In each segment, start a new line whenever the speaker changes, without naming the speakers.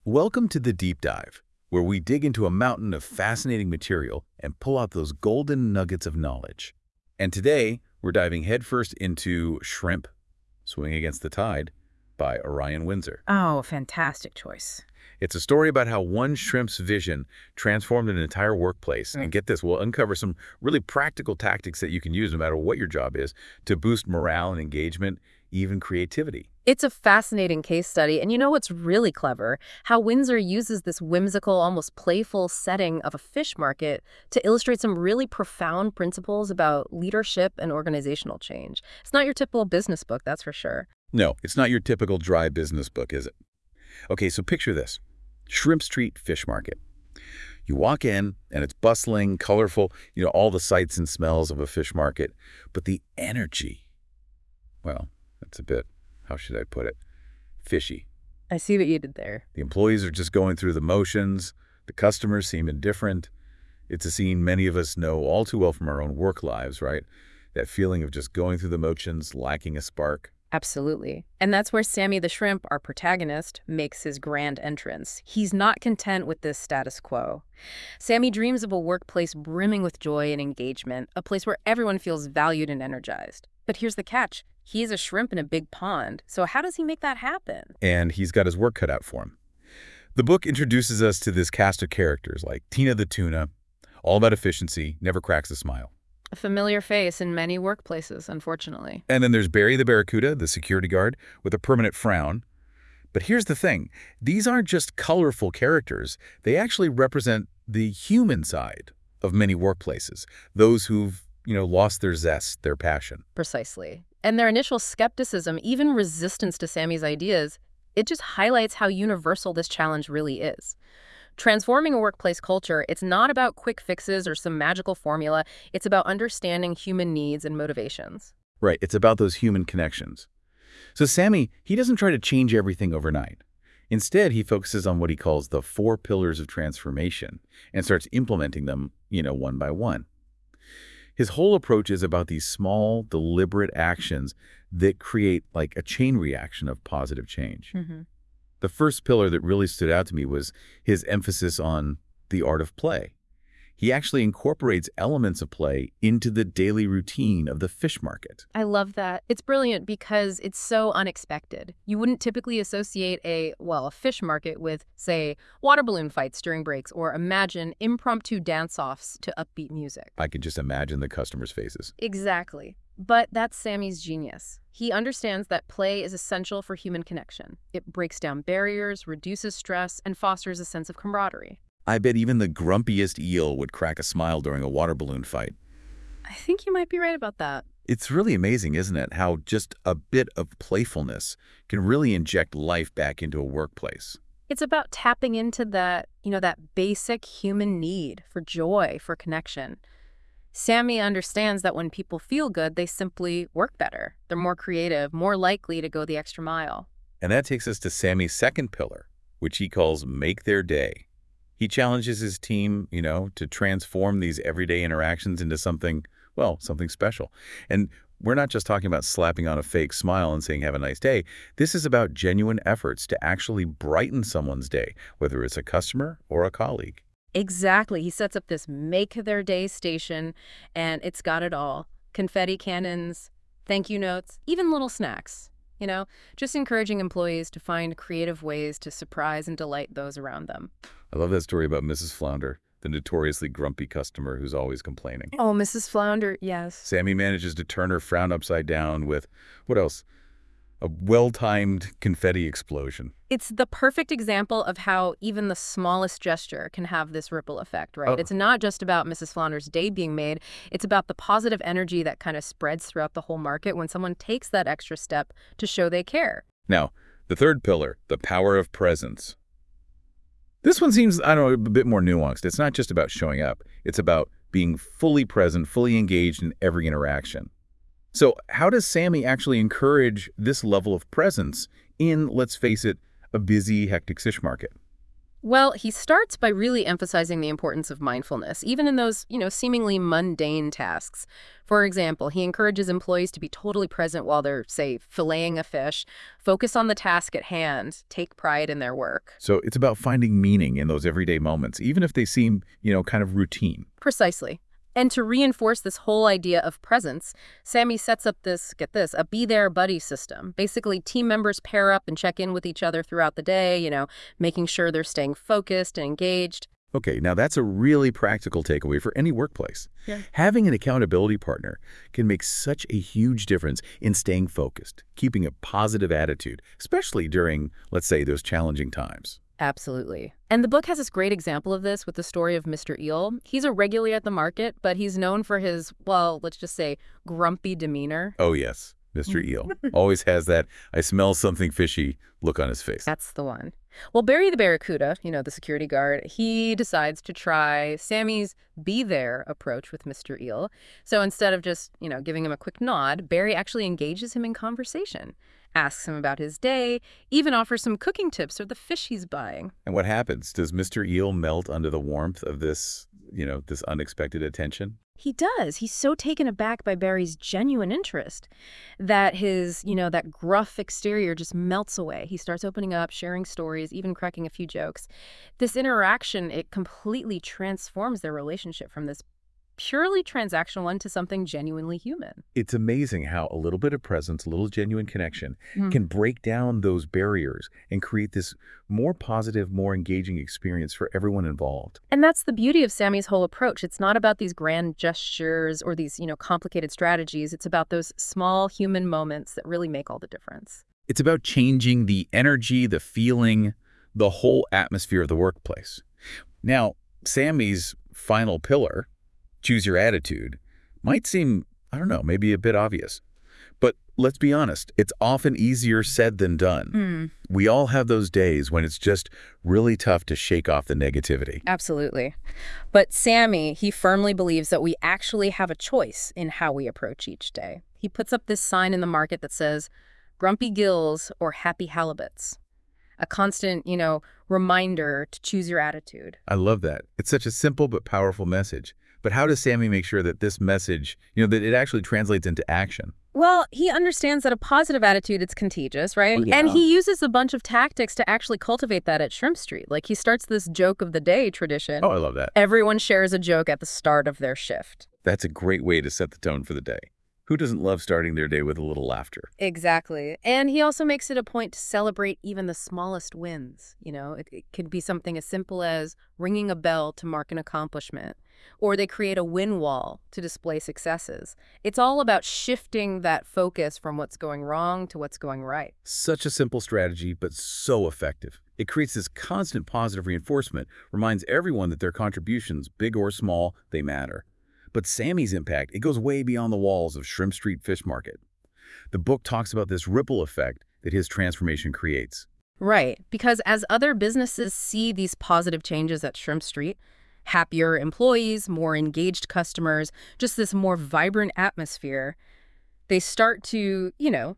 Welcome to the Deep Dive, where we dig into a mountain of fascinating material and pull out those golden nuggets of knowledge. And today, we're diving headfirst into Shrimp, Swimming Against the Tide by Orion Windsor.
Oh, fantastic choice.
It's a story about how one shrimp's vision transformed an entire workplace. And get this, we'll uncover some really practical tactics that you can use no matter what your job is to boost morale and engagement, even creativity.
It's a fascinating case study, and you know what's really clever? How Windsor uses this whimsical, almost playful setting of a fish market to illustrate some really profound principles about leadership and organizational change. It's not your typical business book, that's for sure.
No, it's not your typical dry business book, is it? Okay, so picture this. Shrimp Street Fish Market. You walk in, and it's bustling, colorful, all the sights and smells of a fish market. But the energy, well, that's a bit, how should I put it, fishy.
I see what you did there.
The employees are just going through the motions. The customers seem indifferent. It's a scene many of us know all too well from our own work lives, right? That feeling of just going through the motions, lacking a spark.
Absolutely. And that's where Sammy the Shrimp, our protagonist, makes his grand entrance. He's not content with this status quo. Sammy dreams of a workplace brimming with joy and engagement, a place where everyone feels valued and energized. But here's the catch. He's a shrimp in a big pond. So how does he make that happen?
And he's got his work cut out for him. The book introduces us to this cast of characters like Tina the Tuna, all about efficiency, never cracks a smile.
A familiar face in many workplaces, unfortunately.
And then there's Barry the Barracuda, the security guard, with a permanent frown. But here's the thing. These aren't just colorful characters. They actually represent the human side of many workplaces, those who've, lost their zest, their passion.
Precisely. And their initial skepticism, even resistance to Sammy's ideas, it just highlights how universal this challenge really is. Transforming a workplace culture, it's not about quick fixes or some magical formula. It's about understanding human needs and motivations.
Right, it's about those human connections. So Sammy, he doesn't try to change everything overnight. Instead, he focuses on what he calls the 4 pillars of transformation and starts implementing them, one by one. His whole approach is about these small, deliberate actions that create like a chain reaction of positive change. The first pillar that really stood out to me was his emphasis on the art of play. He actually incorporates elements of play into the daily routine of the fish market.
I love that. It's brilliant because it's so unexpected. You wouldn't typically associate a fish market with, say, water balloon fights during breaks, or imagine impromptu dance-offs to upbeat music.
I can just imagine the customers' faces.
Exactly. But that's Sammy's genius. He understands that play is essential for human connection. It breaks down barriers, reduces stress, and fosters a sense of camaraderie.
I bet even the grumpiest eel would crack a smile during a water balloon fight.
I think you might be right about that.
It's really amazing, isn't it, how just a bit of playfulness can really inject life back into a workplace.
It's about tapping into that basic human need for joy, for connection. Sammy understands that when people feel good, they simply work better. They're more creative, more likely to go the extra mile.
And that takes us to Sammy's second pillar, which he calls Make Their Day. He challenges his team, to transform these everyday interactions into something special. And we're not just talking about slapping on a fake smile and saying, have a nice day. This is about genuine efforts to actually brighten someone's day, whether it's a customer or a colleague.
Exactly. He sets up this Make Their Day station, and it's got it all. Confetti cannons, thank you notes, even little snacks. Just encouraging employees to find creative ways to surprise and delight those around them.
I love that story about Mrs. Flounder, the notoriously grumpy customer who's always complaining.
Oh, Mrs. Flounder, yes.
Sammy manages to turn her frown upside down with, what else? A well-timed confetti explosion.
It's the perfect example of how even the smallest gesture can have this ripple effect, right?
Oh.
It's not just about Mrs. Flounder's day being made. It's about the positive energy that kind of spreads throughout the whole market when someone takes that extra step to show they care.
Now, the third pillar, the power of presence. This one seems, a bit more nuanced. It's not just about showing up. It's about being fully present, fully engaged in every interaction. So how does Sammy actually encourage this level of presence in, let's face it, a busy, hectic fish market?
Well, he starts by really emphasizing the importance of mindfulness, even in those, seemingly mundane tasks. For example, he encourages employees to be totally present while they're, say, filleting a fish, focus on the task at hand, take pride in their work.
So it's about finding meaning in those everyday moments, even if they seem, kind of routine.
Precisely. And to reinforce this whole idea of presence, Sammy sets up this, get this, a be there buddy system. Basically, team members pair up and check in with each other throughout the day, making sure they're staying focused and engaged.
Okay, now that's a really practical takeaway for any workplace.
Yeah.
Having an accountability partner can make such a huge difference in staying focused, keeping a positive attitude, especially during, let's say, those challenging times.
Absolutely. And the book has this great example of this with the story of Mr. Eel. He's a regular at the market, but he's known for his, well, let's just say, grumpy demeanor.
Oh, yes, Mr. Eel. Always has that I smell something fishy look on his face.
That's the one. Well, Barry the Barracuda, the security guard, he decides to try Sammy's be there approach with Mr. Eel. So instead of just, giving him a quick nod, Barry actually engages him in conversation, asks him about his day, even offers some cooking tips for the fish he's buying.
And what happens? Does Mr. Eel melt under the warmth of this, this unexpected attention?
He does. He's so taken aback by Barry's genuine interest that his, that gruff exterior just melts away. He starts opening up, sharing stories, even cracking a few jokes. This interaction, it completely transforms their relationship from this purely transactional one to something genuinely human.
It's amazing how a little bit of presence, a little genuine connection can break down those barriers and create this more positive, more engaging experience for everyone involved.
And that's the beauty of Sammy's whole approach. It's not about these grand gestures or these, complicated strategies. It's about those small human moments that really make all the difference.
It's about changing the energy, the feeling, the whole atmosphere of the workplace. Now, Sammy's final pillar, choose your attitude, might seem, I don't know, maybe a bit obvious. But let's be honest, it's often easier said than done. We all have those days when it's just really tough to shake off the negativity.
Absolutely. But Sammy, he firmly believes that we actually have a choice in how we approach each day. He puts up this sign in the market that says, grumpy gills or happy halibuts. A constant, reminder to choose your attitude.
I love that. It's such a simple but powerful message. But how does Sammy make sure that this message, that it actually translates into action?
Well, he understands that a positive attitude, it's contagious, right?
Well, yeah.
And he uses a bunch of tactics to actually cultivate that at Shrimp Street. Like he starts this joke of the day tradition.
Oh, I love that.
Everyone shares a joke at the start of their shift.
That's a great way to set the tone for the day. Who doesn't love starting their day with a little laughter?
Exactly. And he also makes it a point to celebrate even the smallest wins. It could be something as simple as ringing a bell to mark an accomplishment, or they create a win wall to display successes. It's all about shifting that focus from what's going wrong to what's going right.
Such a simple strategy, but so effective. It creates this constant positive reinforcement, reminds everyone that their contributions, big or small, they matter. But Sammy's impact, it goes way beyond the walls of Shrimp Street Fish Market. The book talks about this ripple effect that his transformation creates.
Right, because as other businesses see these positive changes at Shrimp Street, happier employees, more engaged customers, just this more vibrant atmosphere, they start to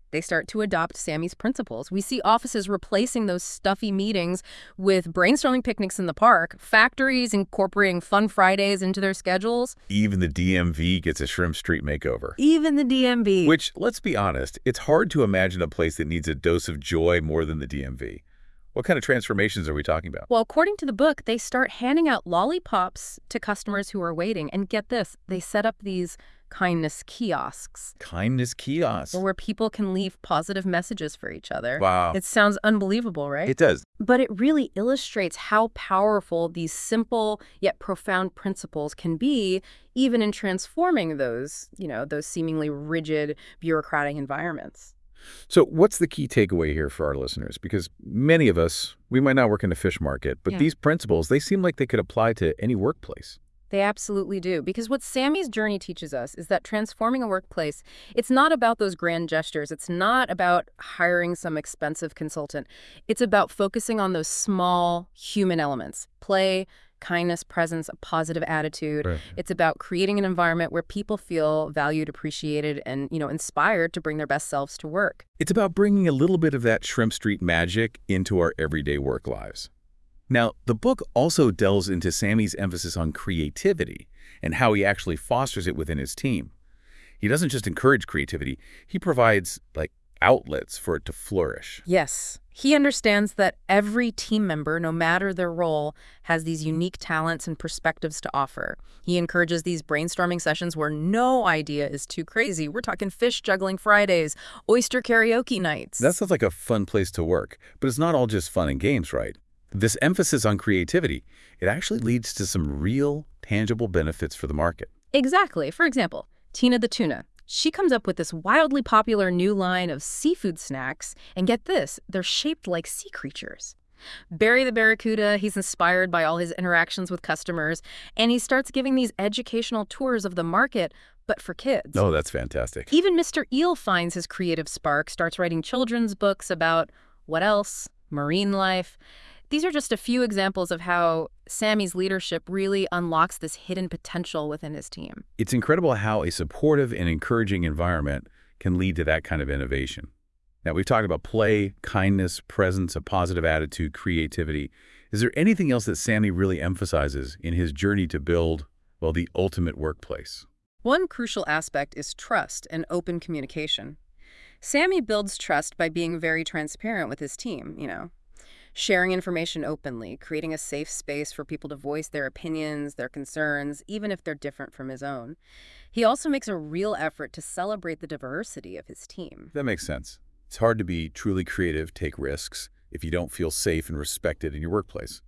adopt Sammy's principles. We see offices replacing those stuffy meetings with brainstorming picnics in the park, factories incorporating fun Fridays into their schedules.
Even the DMV gets a Shrimp Street makeover.
Even the DMV.
Which, let's be honest, it's hard to imagine a place that needs a dose of joy more than the DMV. What kind of transformations are we talking about?
Well, according to the book, they start handing out lollipops to customers who are waiting. And get this, they set up these kindness kiosks.
Kindness kiosks.
Where people can leave positive messages for each other.
Wow.
It sounds unbelievable, right?
It does.
But it really illustrates how powerful these simple yet profound principles can be, even in transforming those seemingly rigid, bureaucratic environments.
So what's the key takeaway here for our listeners? Because many of us, we might not work in a fish market, but these principles, they seem like they could apply to any workplace.
They absolutely do. Because what Sammy's journey teaches us is that transforming a workplace, it's not about those grand gestures. It's not about hiring some expensive consultant. It's about focusing on those small human elements: play, kindness, presence, a positive attitude.
Right.
It's about creating an environment where people feel valued, appreciated, and, inspired to bring their best selves to work.
It's about bringing a little bit of that Shrimp Street magic into our everyday work lives. Now, the book also delves into Sammy's emphasis on creativity and how he actually fosters it within his team. He doesn't just encourage creativity, he provides, like, outlets for it to flourish.
Yes, he understands that every team member, no matter their role, has these unique talents and perspectives to offer. He encourages these brainstorming sessions where no idea is too crazy. We're talking fish juggling Fridays, oyster karaoke nights.
That sounds like a fun place to work, but it's not all just fun and games, right? This emphasis on creativity, it actually leads to some real, tangible benefits for the market.
Exactly. For example, Tina the tuna. She comes up with this wildly popular new line of seafood snacks, and get this, they're shaped like sea creatures. Barry the barracuda, he's inspired by all his interactions with customers, and he starts giving these educational tours of the market, but for kids.
Oh, that's fantastic.
Even Mr. Eel finds his creative spark, starts writing children's books about, what else? Marine life. These are just a few examples of how Sammy's leadership really unlocks this hidden potential within his team.
It's incredible how a supportive and encouraging environment can lead to that kind of innovation. Now, we've talked about play, kindness, presence, a positive attitude, creativity. Is there anything else that Sammy really emphasizes in his journey to build, well, the ultimate workplace?
One crucial aspect is trust and open communication. Sammy builds trust by being very transparent with his team, sharing information openly, creating a safe space for people to voice their opinions, their concerns, even if they're different from his own. He also makes a real effort to celebrate the diversity of his team.
That makes sense. It's hard to be truly creative, take risks, if you don't feel safe and respected in your workplace.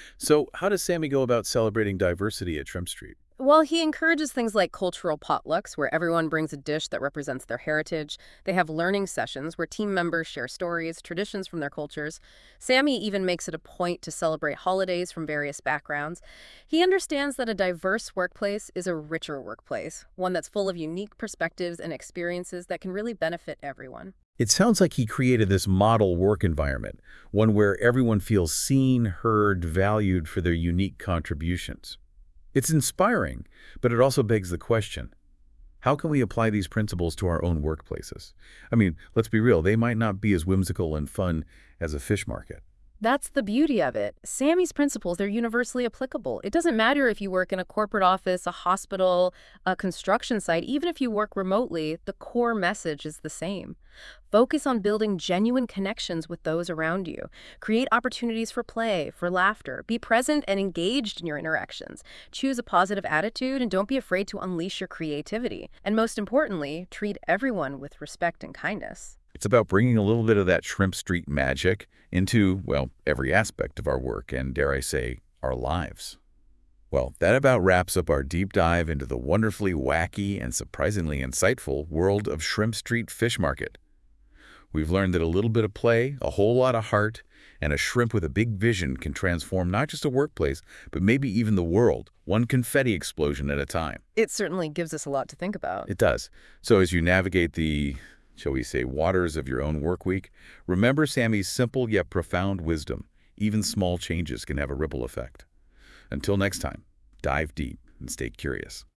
So how does Sammy go about celebrating diversity at Shrimp Street?
Well, he encourages things like cultural potlucks, where everyone brings a dish that represents their heritage. They have learning sessions where team members share stories, traditions from their cultures. Sammy even makes it a point to celebrate holidays from various backgrounds. He understands that a diverse workplace is a richer workplace, one that's full of unique perspectives and experiences that can really benefit everyone.
It sounds like he created this model work environment, one where everyone feels seen, heard, valued for their unique contributions. It's inspiring, but it also begs the question, how can we apply these principles to our own workplaces? I mean, let's be real, they might not be as whimsical and fun as a fish market.
That's the beauty of it. Sammy's principles, they're universally applicable. It doesn't matter if you work in a corporate office, a hospital, a construction site, even if you work remotely, the core message is the same. Focus on building genuine connections with those around you. Create opportunities for play, for laughter. Be present and engaged in your interactions. Choose a positive attitude and don't be afraid to unleash your creativity. And most importantly, treat everyone with respect and kindness.
It's about bringing a little bit of that Shrimp Street magic into, well, every aspect of our work and, dare I say, our lives. Well, that about wraps up our deep dive into the wonderfully wacky and surprisingly insightful world of Shrimp Street Fish Market. We've learned that a little bit of play, a whole lot of heart, and a shrimp with a big vision can transform not just a workplace, but maybe even the world, one confetti explosion at a time.
It certainly gives us a lot to think about.
It does. So as you navigate the, shall we say, waters of your own work week, remember Sammy's simple yet profound wisdom. Even small changes can have a ripple effect. Until next time, dive deep and stay curious.